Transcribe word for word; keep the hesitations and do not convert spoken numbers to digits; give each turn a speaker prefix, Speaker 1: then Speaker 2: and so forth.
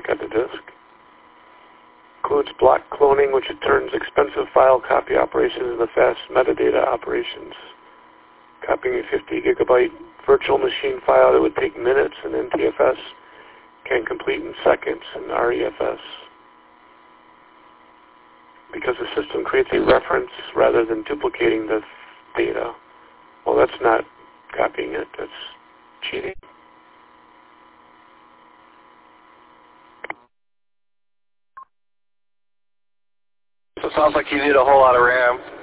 Speaker 1: stick on the disk. Includes block cloning, which it turns expensive file copy operations into fast metadata operations. Copying a fifty gigabyte virtual machine file that would take minutes in N T F S can complete in seconds in R E F S. Because the system creates a reference rather than duplicating the data. Well, that's not copying it, that's cheating.
Speaker 2: So it sounds like you need a whole lot of RAM.